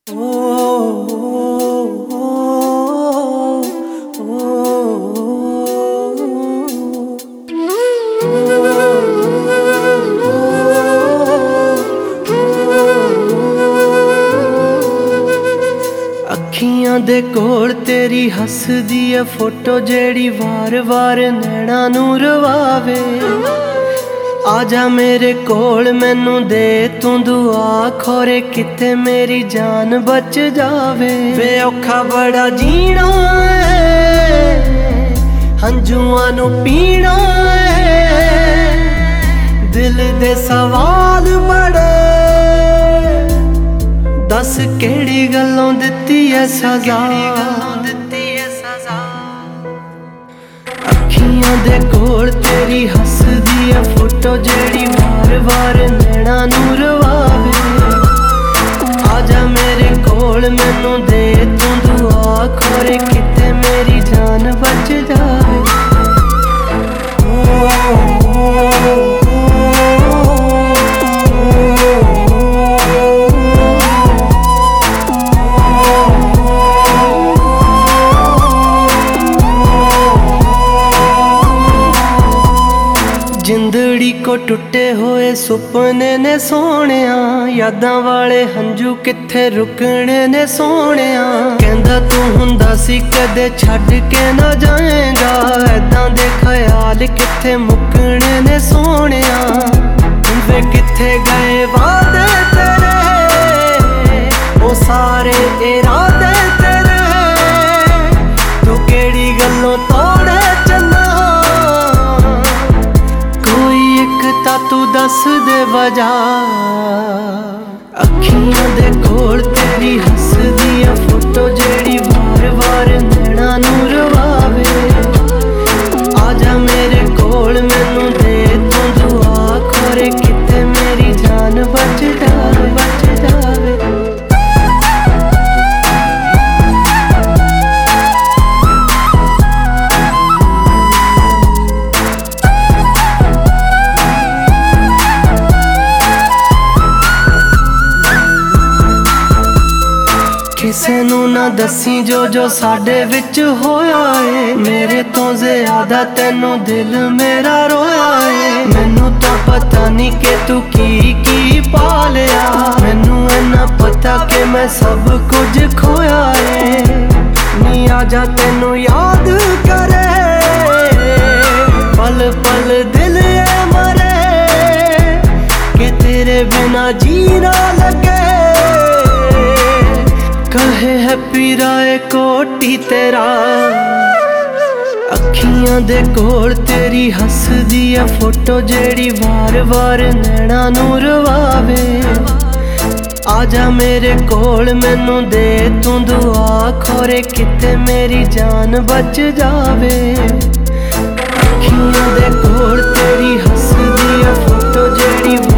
ਅੱਖੀਆਂ ਦੇ ਕੋਲ ਤੇਰੀ ਹੱਸਦੀ ਐ ਫੋਟੋ ਜਿਹੜੀ ਵਾਰ-ਵਾਰ ਨੈਣਾਂ ਨੂੰ ਰਵਾਵੇ। ਆਜਾ ਮੇਰੇ ਕੋਲ ਮੈਨੂੰ ਦੇ ਤੂੰ ਦੁਆ, ਖੋਰੇ ਕਿਤੇ ਮੇਰੀ ਜਾਨ ਬਚ ਜਾਵੇ। ਵੇ ਔਖਾ ਬੜਾ ਜੀਣਾ ਏ, ਹੰਝੂਆਂ ਨੂੰ ਪੀਣਾ ਏ, ਦਿਲ ਦੇ ਸਵਾਲ ਬੜੇ, दस केड़ी गल्लों दित्ती है सजा। अखियां दे कोल तेरी हसदी है फोटो जेड़ी वार-वार नैणा नू रवावे। आजा मेरे कोल मैनू दे तू दुआ, खोरे किते मेरी जान बच जावे। जिंदड़ी को टुटे होए सुपने ने सोहणिया, यादां वाले हंजू किथे रुकने ने सोहणिया। कहंदा तू हुंदा सी कदे छड्ड के ना जाएगा, ऐदां दे ख्याल किथे मुकने ने सोहणिया। वे किथे गए वादे तेरे, ओ सारे इरादे तेरे, तू केड़ी गल्लों तोड़े चन्ना, तू दस दे वजह। अखियां दे कोल तेरी हसदी ऐ फोटो जेड़ी वार-वार नैणा नू रवावे। आजा मेरे कोल मैनू दे तू दुआ, खोरे किते मेरी जान बच जावे, बच जावे। किसे नू ना दसी जो जो साडे विच होया है, मेरे तो ज़्यादा तेनू दिल मेरा रोया है। मैनू तो पता नहीं कि तू की पा लिया, मैनू इन्ना पता कि मैं सब कुछ खोया है। नी आजा तेनू याद करे, पल पल दिल ए मरे, कि तेरे बिना जीना लगे। कहे हैप्पी राय कोटी तेरा। अखियां दे कोल तेरी हसदी ऐ फोटो जेड़ी वार-वार नैणा नू रवावे। आजा मेरे कोल मैनू दे तू दुआ, खोरे किते मेरी जान बच जावे। अखियां दे कोल तेरी हसदी ऐ फोटो जेड़ी